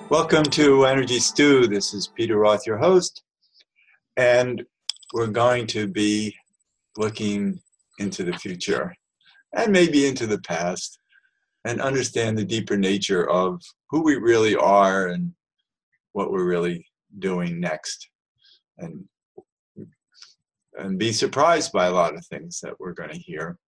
Welcome to Energy Stew. This is Peter Roth, your host, and we're going to be looking into the future and maybe into the past and understand the deeper nature of who we really are and what we're really doing next, and be surprised by a lot of things that we're going to hear.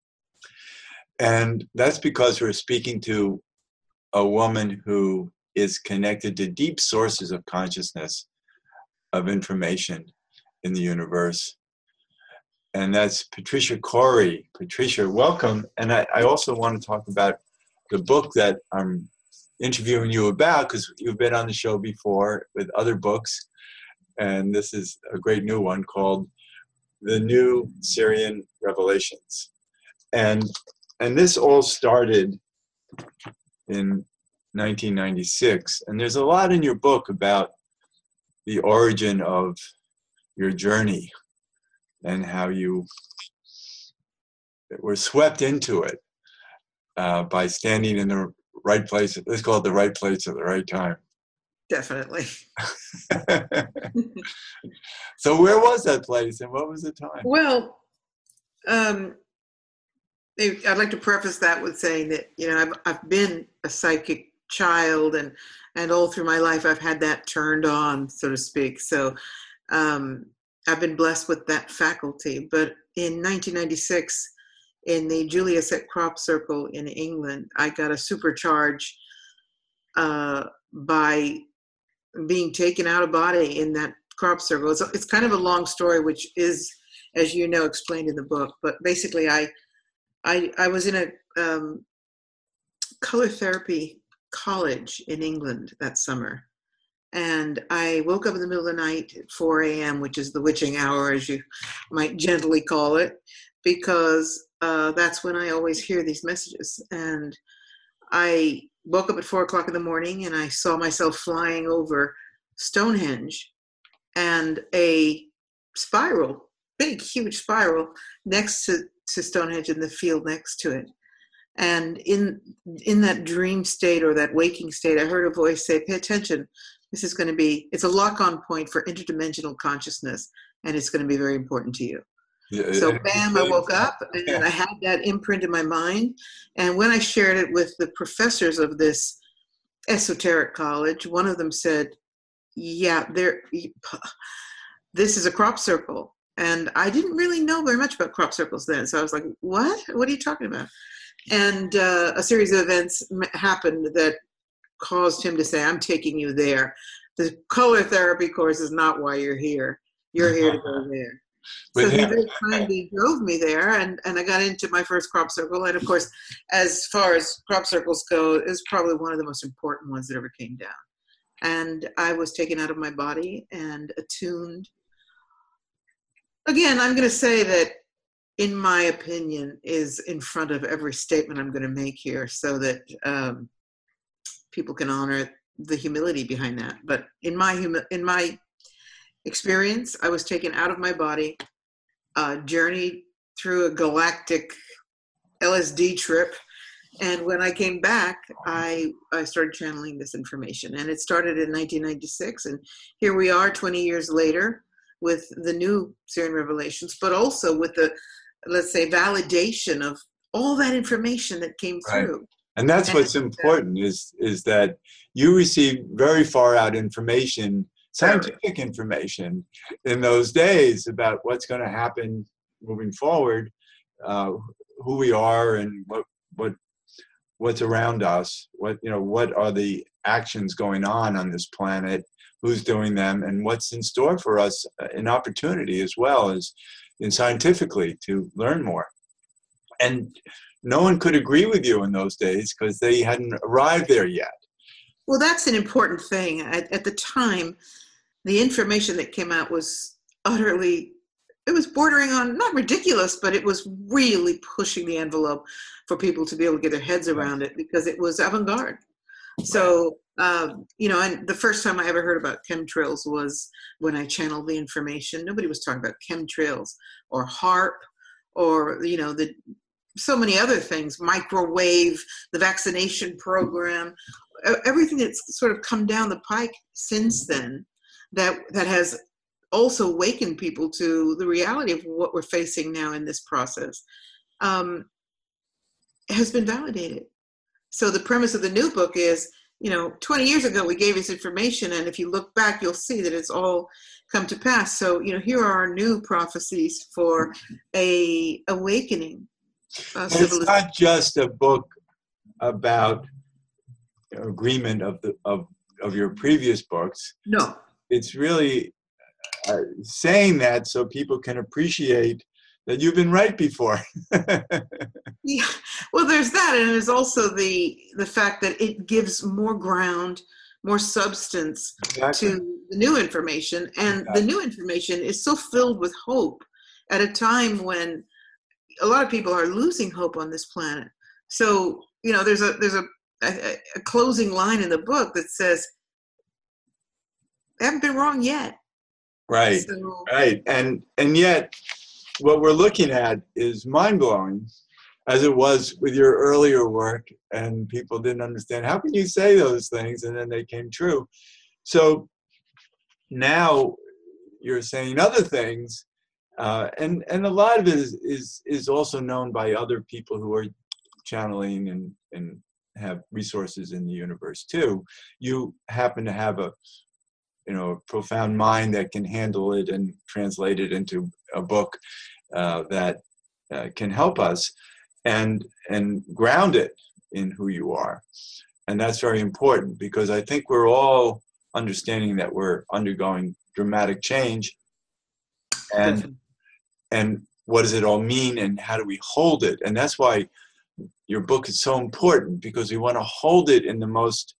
And that's because we're speaking to a woman who is connected to deep sources of consciousness, of information in the universe. And that's Patricia Cori. Patricia, welcome. And I also want to talk about the book that I'm interviewing you about, because you've been on the show before with other books. And this is a great new one called The New Sirian Revelations. And this all started in 1996, and there's a lot in your book about the origin of your journey and how you were swept into it by standing in the right place. Let's call it the right place at the right time. Definitely. So where was that place and what was the time? Well, I'd like to preface that with saying that, I've been a psychic child, and all through my life I've had that turned on, so to speak. So I've been blessed with that faculty. But in 1996, in the Julia Set Crop Circle in England, I got a supercharge by being taken out of body in that crop circle. It's kind of a long story, which is, as you know, explained in the book. But basically, I was in a color therapy college in England that summer. And I woke up in the middle of the night at 4 a.m., which is the witching hour, as you might gently call it, because that's when I always hear these messages. And I woke up at 4 o'clock in the morning, and I saw myself flying over Stonehenge and a spiral, big, huge spiral next to Stonehenge in the field next to it. And in that dream state or that waking state, I heard a voice say, pay attention. This is going to be, it's a lock-on point for interdimensional consciousness, and it's going to be very important to you. Yeah, so bam, I woke up, and I had that imprint in my mind. And when I shared it with the professors of this esoteric college, one of them said, yeah, this is a crop circle. And I didn't really know very much about crop circles then. So I was like, what? What are you talking about? And a series of events happened that caused him to say, I'm taking you there. The color therapy course is not why you're here. You're here to go there. So he very kindly drove me there, and I got into my first crop circle. And of course, as far as crop circles go, it was probably one of the most important ones that ever came down. And I was taken out of my body and attuned. Again, I'm going to say that, in my opinion, is in front of every statement I'm going to make here, so that people can honor the humility behind that. But in my experience, I was taken out of my body, journeyed through a galactic LSD trip, and when I came back, I started channeling this information. And it started in 1996, and here we are 20 years later with the new Sirian Revelations, but also with the, let's say, validation of all that information that came through. Right. And that's what's important is that you receive very far out information, scientific information in those days about what's going to happen moving forward, who we are and what's around us, what are the actions going on this planet, who's doing them, and what's in store for us, an opportunity as well as in scientifically to learn more. And no one could agree with you in those days because they hadn't arrived there yet. Well, that's an important thing. At the time, the information that came out was utterly, it was bordering on, not ridiculous, but it was really pushing the envelope for people to be able to get their heads around it, because it was avant-garde. So, and the first time I ever heard about chemtrails was when I channeled the information. Nobody was talking about chemtrails or HAARP or, so many other things, microwave, the vaccination program, everything that's sort of come down the pike since then that has also awakened people to the reality of what we're facing now in this process has been validated. So the premise of the new book is, 20 years ago we gave this information, and if you look back, you'll see that it's all come to pass. So, here are our new prophecies for a awakening. It's not just a book about agreement of your previous books. No. It's really saying that so people can appreciate that you've been right before. Yeah, well, there's that, and there's also the fact that it gives more ground, more substance to the new information, and the new information is so filled with hope at a time when a lot of people are losing hope on this planet. So, there's a closing line in the book that says, "I haven't been wrong yet." Right, so, right, and yet, what we're looking at is mind-blowing, as it was with your earlier work, and people didn't understand, how can you say those things, and then they came true. So now you're saying other things, and a lot of it is also known by other people who are channeling and have resources in the universe too. You happen to have a profound mind that can handle it and translate it into a book that can help us and ground it in who you are. And that's very important, because I think we're all understanding that we're undergoing dramatic change, and what does it all mean, and how do we hold it? And that's why your book is so important, because we want to hold it in the most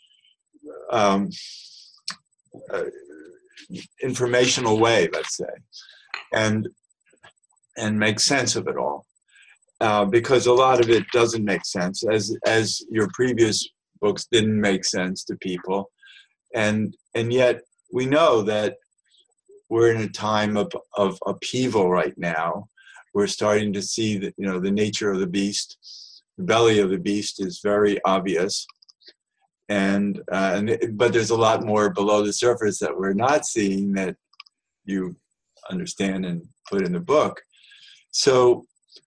informational way, let's say, and make sense of it all, because a lot of it doesn't make sense, as your previous books didn't make sense to people, and yet we know that we're in a time of upheaval right now. We're starting to see that the nature of the beast, the belly of the beast, is very obvious. But there's a lot more below the surface that we're not seeing, that you understand and put in the book. So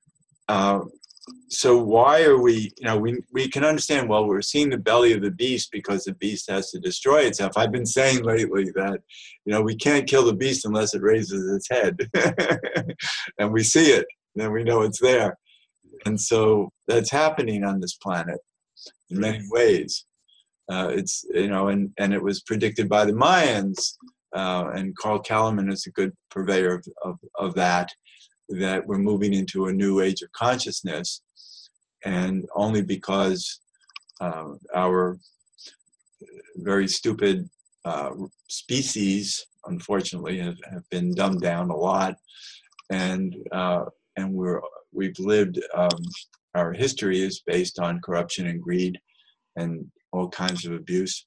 why are we can understand, well, we're seeing the belly of the beast because the beast has to destroy itself. I've been saying lately that we can't kill the beast unless it raises its head. And we see it, then we know it's there. And so that's happening on this planet in many ways. It's and it was predicted by the Mayans, and Carl Kalleman is a good purveyor of that we're moving into a new age of consciousness, and only because our very stupid species, unfortunately, have been dumbed down a lot, and we've lived, our history is based on corruption and greed and all kinds of abuse.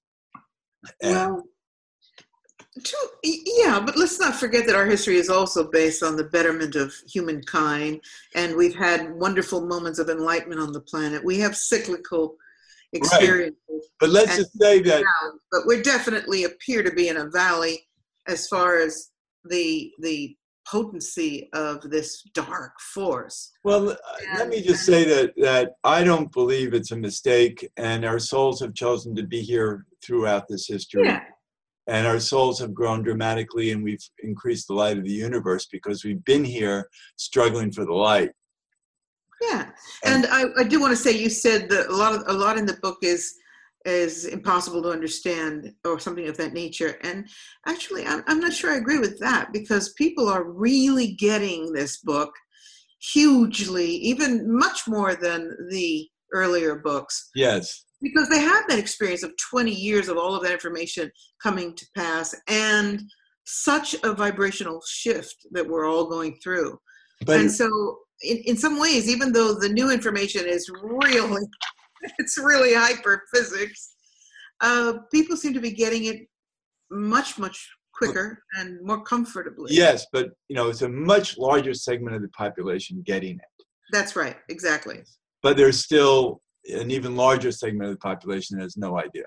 But let's not forget that our history is also based on the betterment of humankind, and we've had wonderful moments of enlightenment on the planet. We have cyclical experiences. Right. But let's just say that. But we definitely appear to be in a valley as far as the potency of this dark force. Well, let me just say that I don't believe it's a mistake, and our souls have chosen to be here throughout this history. Yeah. And our souls have grown dramatically, and we've increased the light of the universe because we've been here struggling for the light. Yeah, and I do want to say, you said that a lot in the book is impossible to understand, or something of that nature. And actually, I'm not sure I agree with that, because people are really getting this book hugely, even much more than the earlier books. Yes. Because they have that experience of 20 years of all of that information coming to pass, and such a vibrational shift that we're all going through. And so in some ways, even though the new information is really hyper physics, people seem to be getting it much, much quicker and more comfortably. Yes, but it's a much larger segment of the population getting it. That's right, exactly. But there's still an even larger segment of the population has no idea.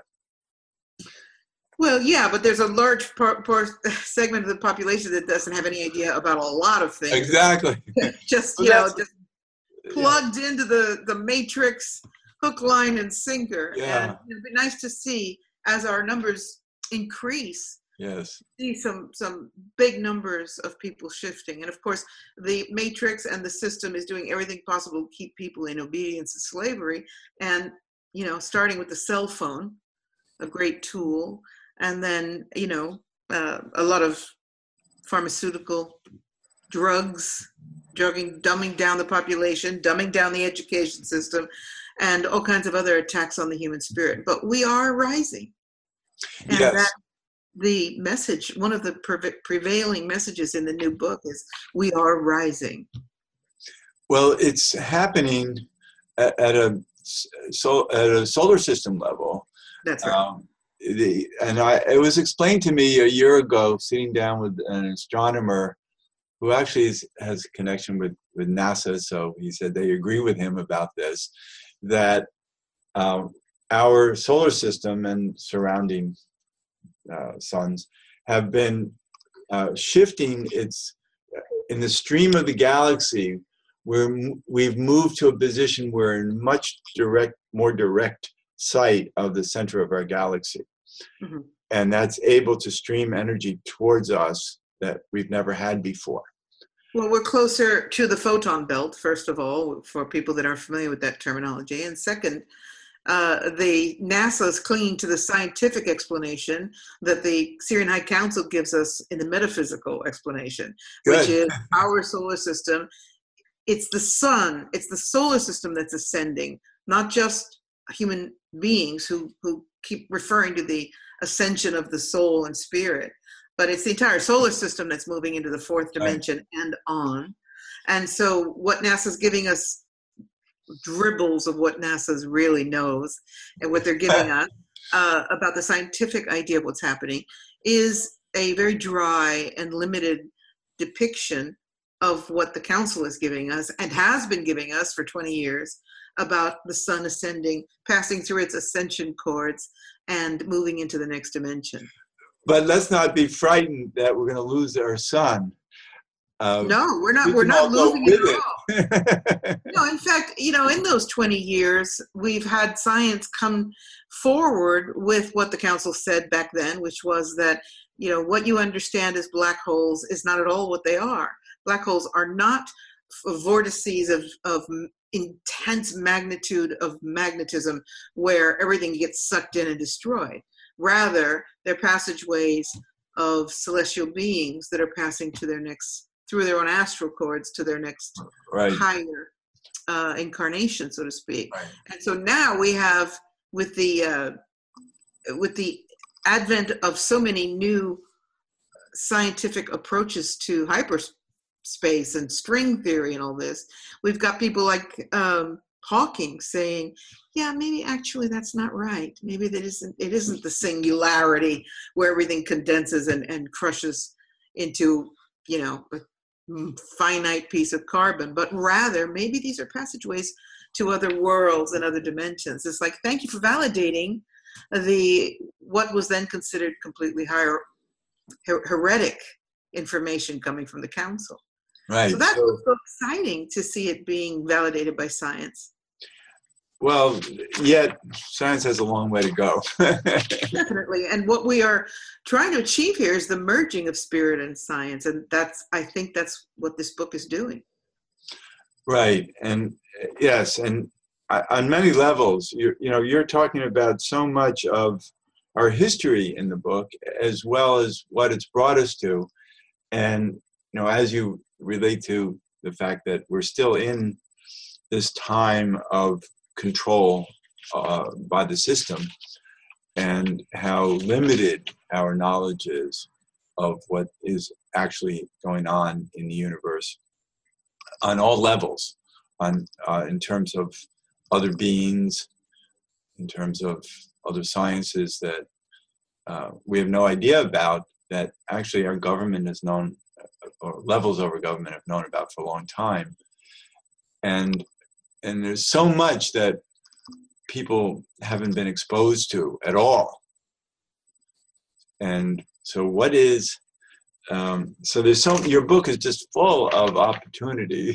Well, yeah, but there's a large segment of the population that doesn't have any idea about a lot of things. Exactly. Just, Well, just plugged into the matrix, hook, line, and sinker. Yeah. And it'd be nice to see as our numbers increase. Yes. See some big numbers of people shifting. And of course, the matrix and the system is doing everything possible to keep people in obedience and slavery. And, starting with the cell phone, a great tool. And then, a lot of pharmaceutical drugs, dumbing down the population, dumbing down the education system, and all kinds of other attacks on the human spirit. But we are rising. And Yes. that the message, one of the prevailing messages in the new book is we are rising. Well, it's happening at a solar system level. That's right. It was explained to me a year ago, sitting down with an astronomer who actually has a connection with NASA. So he said they agree with him about this, that our solar system and surrounding suns have been shifting in the stream of the galaxy, where we've moved to a position where in much more direct sight of the center of our galaxy. Mm-hmm. And that's able to stream energy towards us that we've never had before. Well, we're closer to the photon belt, first of all, for people that aren't familiar with that terminology. And second, the NASA is clinging to the scientific explanation that the Syrian High Council gives us in the metaphysical explanation, which is our solar system. It's the sun, it's the solar system that's ascending, not just human beings who keep referring to the ascension of the soul and spirit, but it's the entire solar system that's moving into the fourth dimension and on. And so what NASA's giving us, dribbles of what NASA really knows and what they're giving us about the scientific idea of what's happening, is a very dry and limited depiction of what the council is giving us and has been giving us for 20 years about the sun ascending, passing through its ascension chords and moving into the next dimension. But let's not be frightened that we're going to lose our sun. No, we're not losing it at all. No, in fact, in those 20 years, we've had science come forward with what the council said back then, which was that, what you understand as black holes is not at all what they are. Black holes are not vortices of intense magnitude of magnetism where everything gets sucked in and destroyed. Rather, they're passageways of celestial beings that are passing to their next, through their own astral cords, to their next higher incarnation, so to speak. Right. And so now we have, with the advent of so many new scientific approaches to hyperspace and string theory and all this, we've got people like Hawking saying, yeah, maybe actually that's not right. Maybe it isn't the singularity where everything condenses and crushes into, a finite piece of carbon, but rather maybe these are passageways to other worlds and other dimensions. It's like, thank you for validating what was then considered completely heretic information coming from the council. Right. So that's so exciting to see it being validated by science. Well, yet science has a long way to go. Definitely. And what we are trying to achieve here is the merging of spirit and science. And I think that's what this book is doing. Right. And yes. And on many levels, you're talking about so much of our history in the book, as well as what it's brought us to. And, as you relate to the fact that we're still in this time of control by the system, and how limited our knowledge is of what is actually going on in the universe on all levels, in terms of other beings, in terms of other sciences that we have no idea about, that actually our government has known, or levels of our government have known about for a long time. And there's so much that people haven't been exposed to at all. And so what is, so there's your book is just full of opportunity.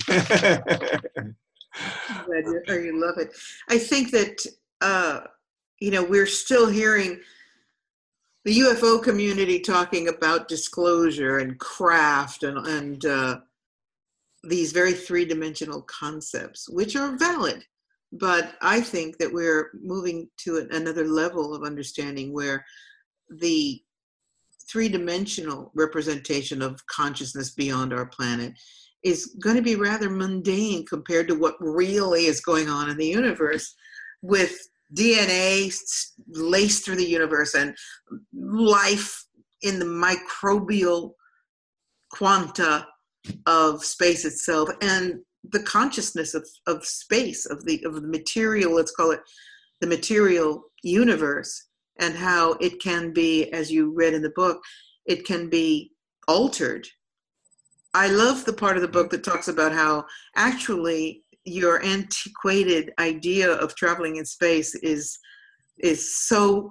You love it. I think that, we're still hearing the UFO community talking about disclosure and craft and these very three-dimensional concepts, which are valid. But I think that we're moving to another level of understanding where the three-dimensional representation of consciousness beyond our planet is going to be rather mundane compared to what really is going on in the universe, with DNA laced through the universe and life in the microbial quanta of space itself, and the consciousness of space, of the material, let's call it the material universe, and how it can be, as you read in the book, it can be altered. I love the part of the book that talks about how actually your antiquated idea of traveling in space is so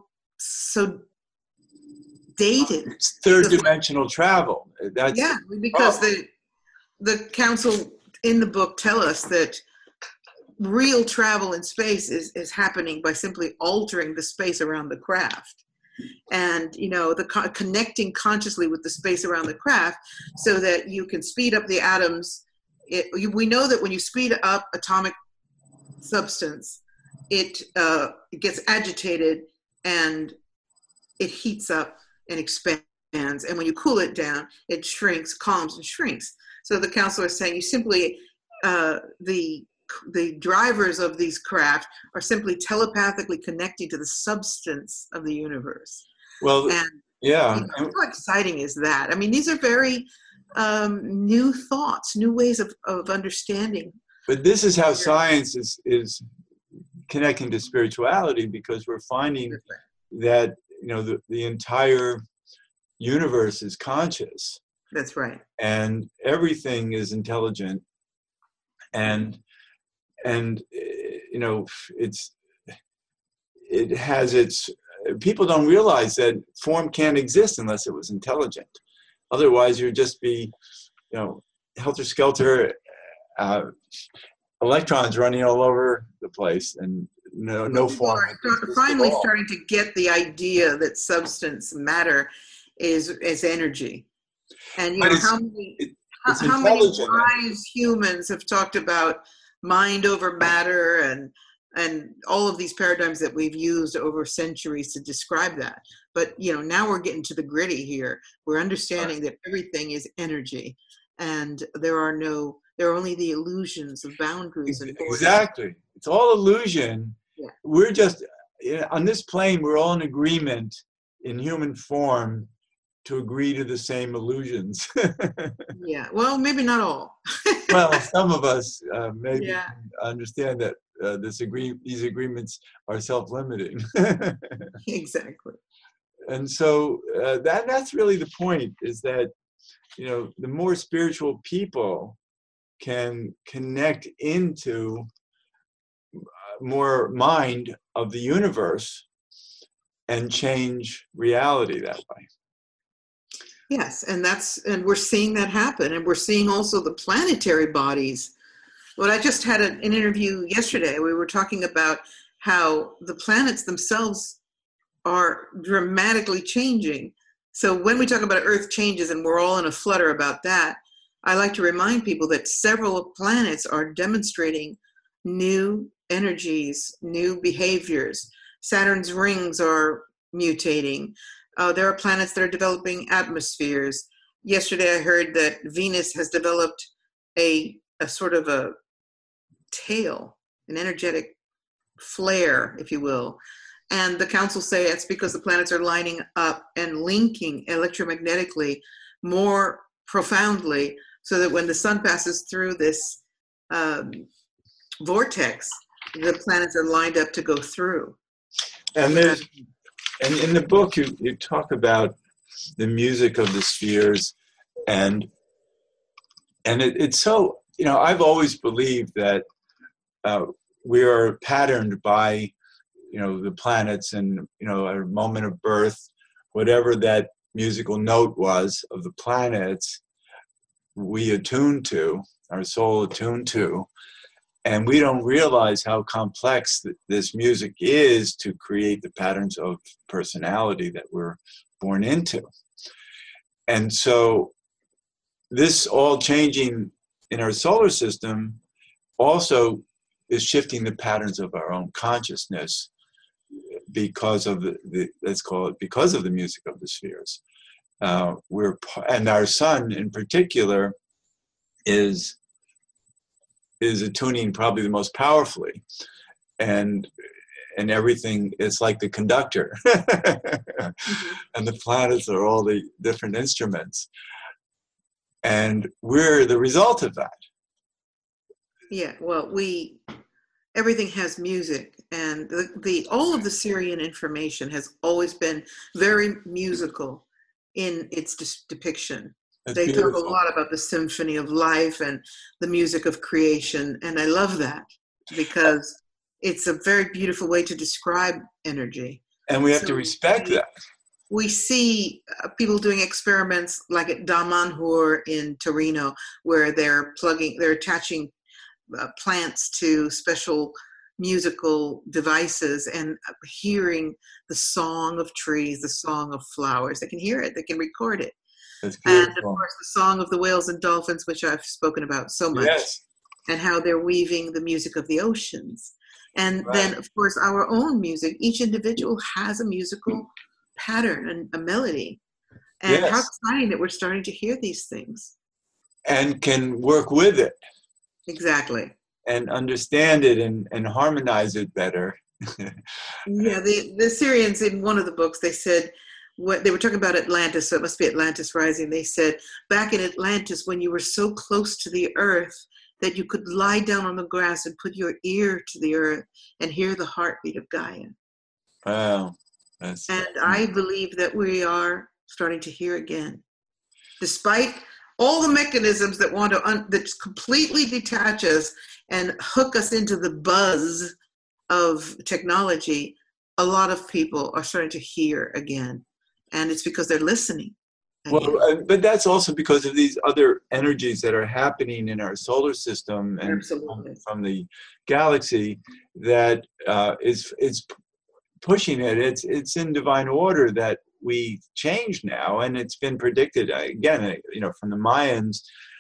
dated. It's third-dimensional travel. That's because the council in the book tell us that real travel in space is happening by simply altering the space around the craft, and connecting consciously with the space around the craft so that you can speed up the atoms. We know that when you speed up atomic substance, it gets agitated and it heats up and expands. And when you cool it down, it shrinks, calms and shrinks. So the council is saying you simply, the drivers of these craft are simply telepathically connecting to the substance of the universe. Well, how exciting is that? I mean, these are very new thoughts, new ways of understanding. But this is how science is connecting to spirituality, because we're finding that the entire universe is conscious. That's right. And everything is intelligent, and it has its. People don't realize that form can't exist unless it was intelligent. Otherwise, you'd just be, helter-skelter, electrons running all over the place, and no form. Are finally starting to get the idea that substance, matter, is energy. And how many wise humans have talked about mind over matter and all of these paradigms that we've used over centuries to describe that. But now we're getting to the gritty here. We're understanding that everything is energy, and there are only the illusions of boundaries and borders. Exactly. It's all illusion. Yeah. We're just on this plane. We're all in agreement in human form to agree to the same illusions. Yeah. Well, maybe not all. Well, some of us maybe understand that these agreements are self-limiting. Exactly. And so that's really the point, is that the more spiritual people can connect into more mind of the universe and change reality that way. Yes, and we're seeing that happen, and we're seeing also the planetary bodies. Well, I just had an interview yesterday. We were talking about how the planets themselves are dramatically changing. So when we talk about Earth changes and we're all in a flutter about that, I like to remind people that several planets are demonstrating new energies, new behaviors. Saturn's rings are mutating. There are planets that are developing atmospheres. Yesterday I heard that Venus has developed a sort of a tail, an energetic flare, if you will. And the council say it's because the planets are lining up and linking electromagnetically more profoundly, so that when the sun passes through this vortex, the planets are lined up to go through. And in the book, you talk about the music of the spheres, and it's so, I've always believed that we are patterned by the planets and, a moment of birth, whatever that musical note was of the planets, we attune to, our soul attuned to, and we don't realize how complex this music is to create the patterns of personality that we're born into. And so this all changing in our solar system also is shifting the patterns of our own consciousness because of let's call it, because of the music of the spheres. And our sun in particular is attuning probably the most powerfully, and everything is like the conductor. And the planets are all the different instruments, and we're the result of that. Yeah, well, everything has music, and all of the Sirian information has always been very musical in its depiction. They talk a lot about the symphony of life and the music of creation, and I love that because it's a very beautiful way to describe energy. And we have to respect that. We see people doing experiments like at Damanhur in Torino, where they're attaching plants to special musical devices and hearing the song of trees, the song of flowers. They can hear it, they can record it. And of course the song of the whales and dolphins, which I've spoken about so much. Yes. And how they're weaving the music of the oceans. And then of course our own music, each individual has a musical pattern and a melody. And how exciting that we're starting to hear these things. And can work with it. Exactly. And understand it and harmonize it better. Yeah, the Syrians, in one of the books, they said, they were talking about Atlantis, so it must be Atlantis Rising. They said, back in Atlantis, when you were so close to the earth that you could lie down on the grass and put your ear to the earth and hear the heartbeat of Gaia. Wow. And I believe that we are starting to hear again. Despite all the mechanisms that want to that completely detach us and hook us into the buzz of technology, a lot of people are starting to hear again. And it's because they're listening again. Well, but that's also because of these other energies that are happening in our solar system and from the galaxy that is pushing it. It's in divine order that we change now, and it's been predicted again, from the Mayans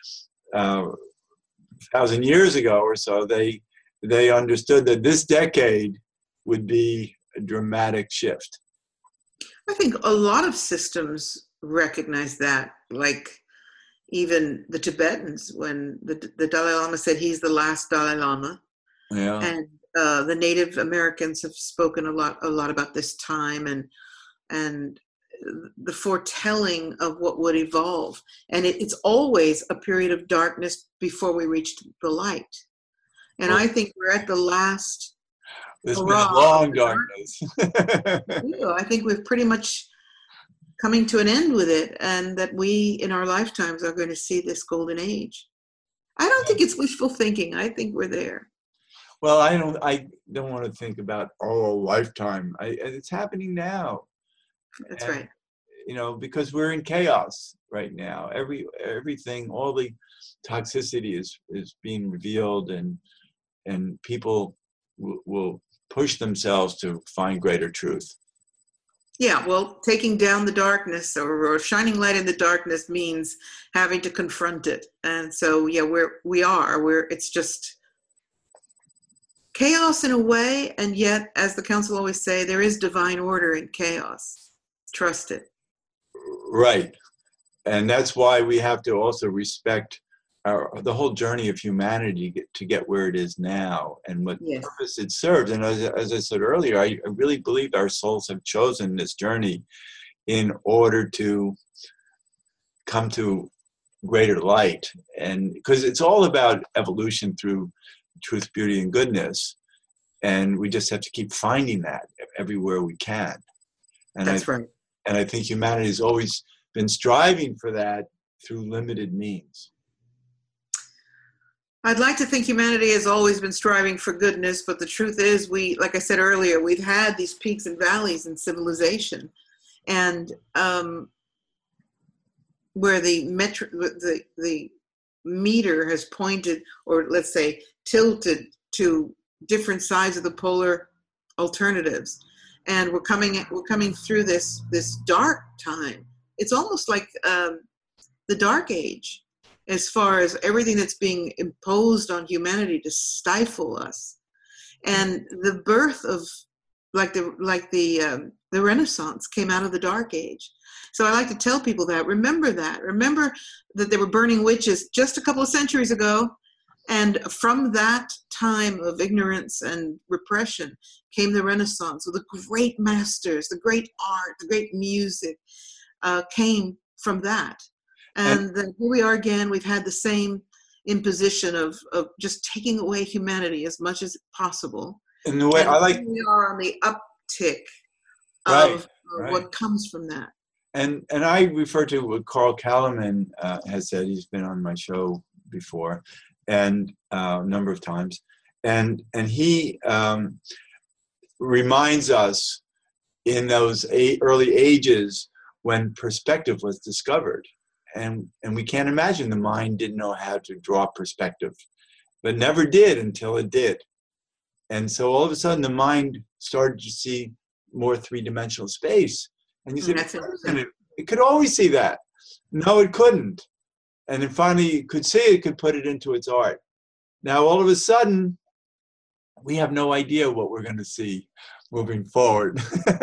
1,000 years ago or so. They understood that this decade would be a dramatic shift. I think a lot of systems recognize that, like even the Tibetans, when the Dalai Lama said he's the last Dalai Lama. Yeah. And the Native Americans have spoken a lot about this time and the foretelling of what would evolve. And it's always a period of darkness before we reach the light. And I think we're at the last. There's been a long darkness. I think we've pretty much coming to an end with it, and that we in our lifetimes are going to see this golden age. I don't think it's wishful thinking. I think we're there. Well, I don't want to think about a lifetime. It's happening now. That's right. Because we're in chaos right now. Everything, all the toxicity is being revealed, and people will push themselves to find greater truth. Yeah, well, taking down the darkness or shining light in the darkness means having to confront it. And so, yeah, it's just chaos in a way, and yet, as the council always say, there is divine order in chaos. Trust it. Right. And that's why we have to also respect the whole journey of humanity to get where it is now and what purpose it serves. And as I said earlier, I really believe our souls have chosen this journey in order to come to greater light. And because it's all about evolution through truth, beauty, and goodness. And we just have to keep finding that everywhere we can. And that's right. And I think humanity has always been striving for that through limited means. I'd like to think humanity has always been striving for goodness, but the truth is, like I said earlier, we've had these peaks and valleys in civilization, and where the meter has pointed, or let's say tilted, to different sides of the polar alternatives, and we're coming through this dark time. It's almost like the Dark Age, as far as everything that's being imposed on humanity to stifle us, and the birth of the Renaissance came out of the Dark Age. So I like to tell people that. Remember that they were burning witches just a couple of centuries ago, and from that time of ignorance and repression came the Renaissance with the great masters, the great art, the great music came from that. And then here we are again. We've had the same imposition of just taking away humanity as much as possible. In the way and I like, we are on the uptick right, of right. what comes from that. And I refer to what Carl Kalaman has said. He's been on my show before, and a number of times, and he reminds us in those early ages when perspective was discovered, and we can't imagine the mind didn't know how to draw perspective, but never did until it did. And so all of a sudden the mind started to see more three-dimensional space. And you said, it could always see that. No, it couldn't. And then finally it could see it, could put it into its art. Now all of a sudden, we have no idea what we're going to see moving forward.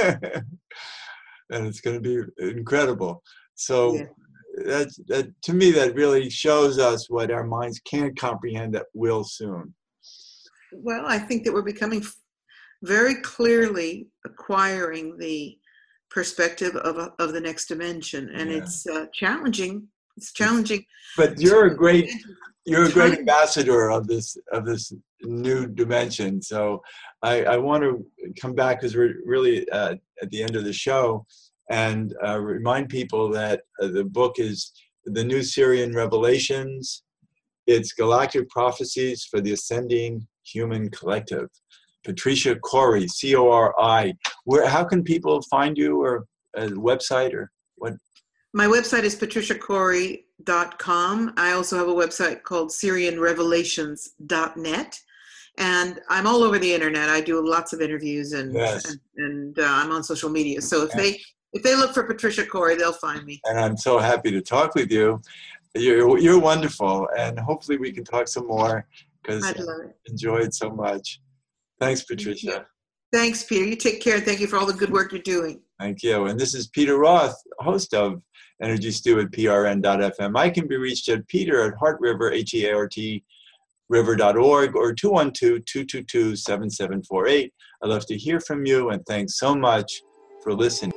And it's going to be incredible. So yeah. that to me, that really shows us what our minds can't comprehend that will soon. Well, I think that we're becoming very clearly acquiring the perspective of the next dimension, and it's challenging. It's challenging. But you're a great ambassador of this new dimension. So I want to come back, because we're really at the end of the show, and remind people that the book is The New Sirian Revelations. It's Galactic Prophecies for the Ascending Human Collective. Patricia Cori, C-O-R-I. How can people find you, or a website, or what? My website is patriciacorey.com. I also have a website called SirianRevelations.net. And I'm all over the internet. I do lots of interviews, and I'm on social media. So if they look for Patricia Cori, they'll find me. And I'm so happy to talk with you. You're wonderful, and hopefully we can talk some more, because I enjoyed so much. Thanks, Patricia. Thanks, Peter. You take care. Thank you for all the good work you're doing. Thank you. And this is Peter Roth, host of Energy Stew at PRN.FM. I can be reached at peter@heartriver, HEART, river.org, or 212-222-7748. I'd love to hear from you, and thanks so much for listening.